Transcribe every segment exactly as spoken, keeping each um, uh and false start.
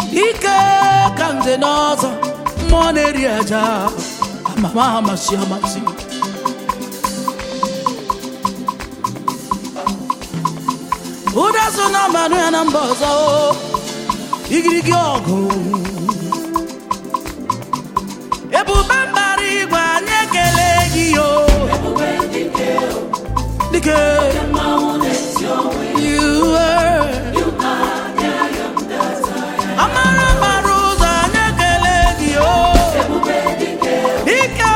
Ike kanze nozo moneri aja mama masi amasi. Uda sona manu ya mbozo igirigi ogo. Ebu bambari gwa nyekele giyo. Ebu bendike dike. You are. You are. Yeah, I'm that I am. Amara maruza nyekele giyo. Ebu bendike dike.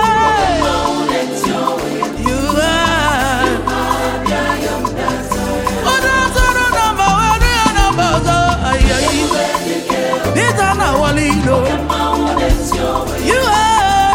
You are. You are. Yeah, I'm that I am. Oda zoro number one ya number zo. Ay ay. Ebu bendike. Nita na walilo. You are.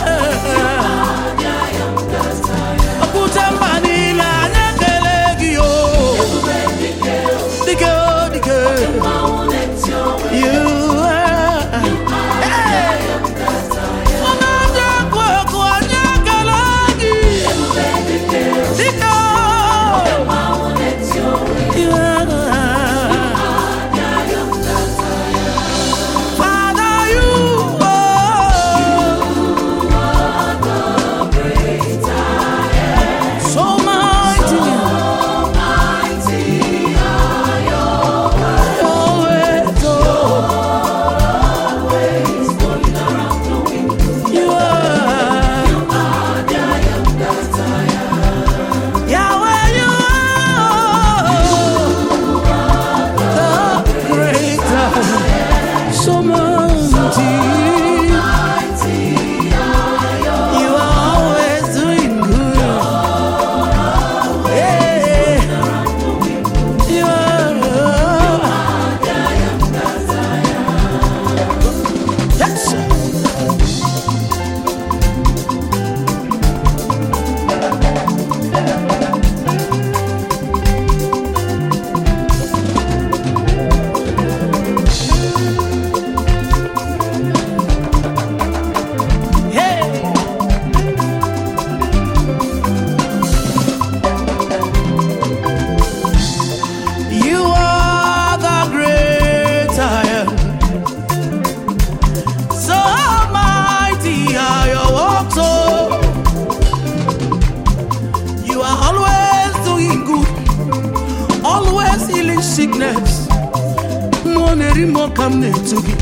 Sickness, money more come near to me.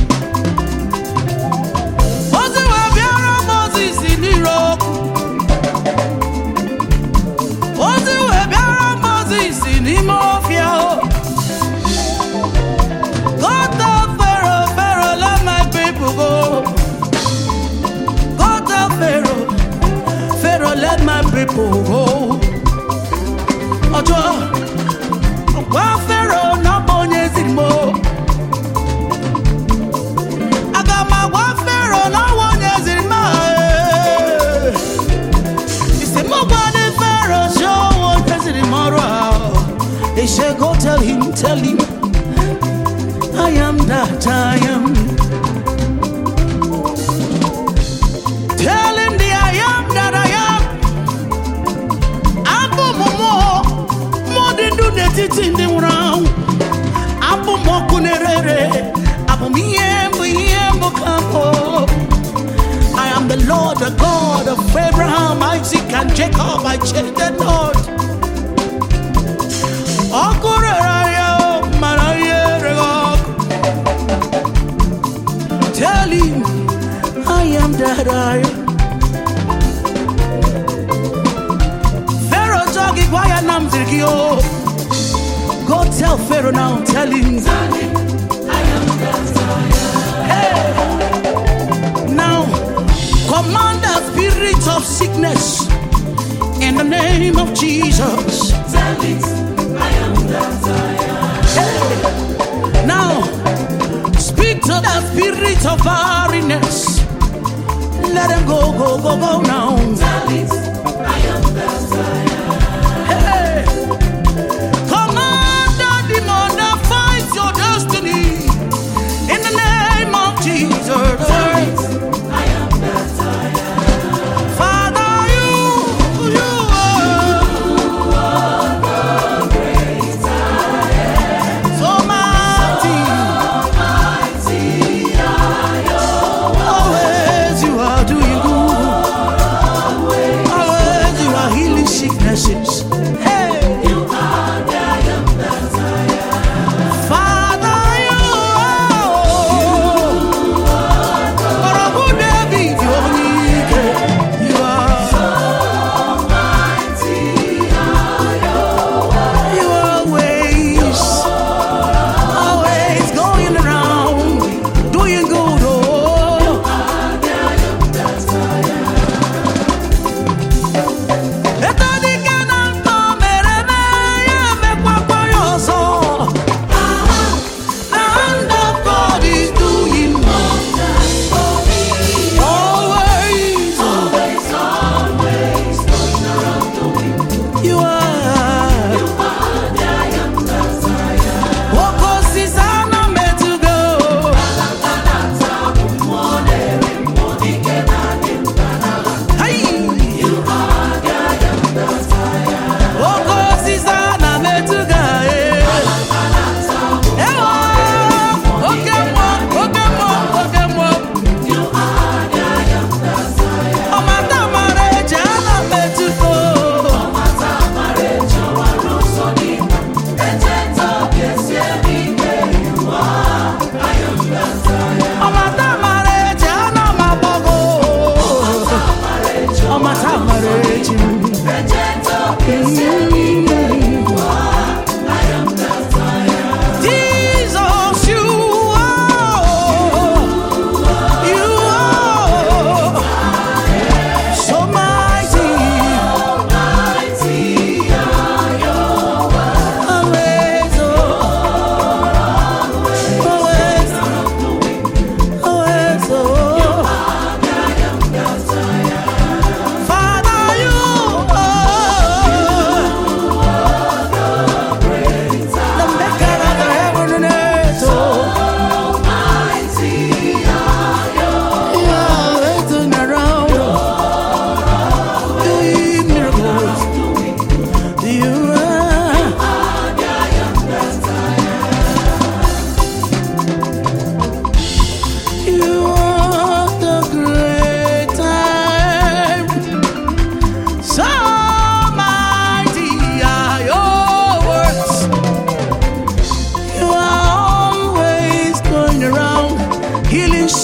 What's the way Biara Moses in Europe? What's the way Biara Moses in Imofia? God the Pharaoh, Pharaoh, let my people go. God the Pharaoh, Pharaoh, let my people go. Ojo. Wa Pharaoh na bonye zirimo Agama wa Pharaoh na bonye zirimo Ise mo bani Pharaoh show bonye zirimo. They say go tell him, tell him I am that I am. Tell him the I am that I am. Abu momo do the teaching the round. Abu mokunerere, Abu miembo yembo kampo. I am the Lord, the God of Abraham, Isaac, and Jacob. I change the Lord. Tell him I am that I am. Pharaoh talking why I am Zirgio. Go tell Pharaoh now, tell him, tell him I am that I am. Hey. Now, command the spirit of sickness in the name of Jesus. Tell him I am that I am. Hey. Now, speak to the spirit of barrenness. Let him go, go, go, go now. Tell him I am that I am. Mighty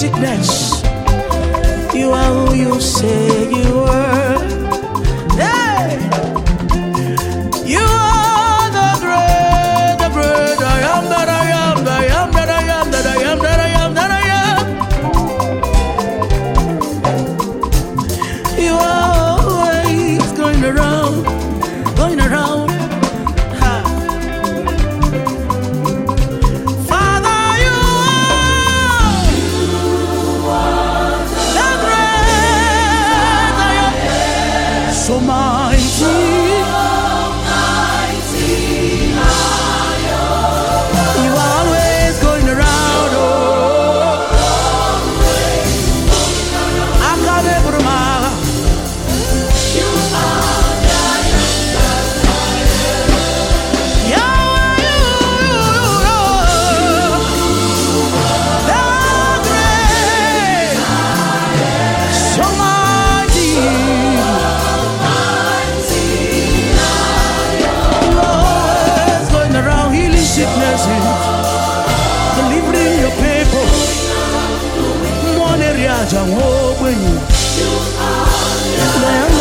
sickness. You are who you say you are. Hey! You are the great, the great I am that I am, that I am, that I am, that I am, that I am, that I am. You are always going around, going around. Ha. Father, you are the great I am. So mighty. You are always going around, oh. Akadebruma. Yahweh, you are the great, so mighty. You are always going around healing sicknesses, delivering your people. One area, John, oh, when you.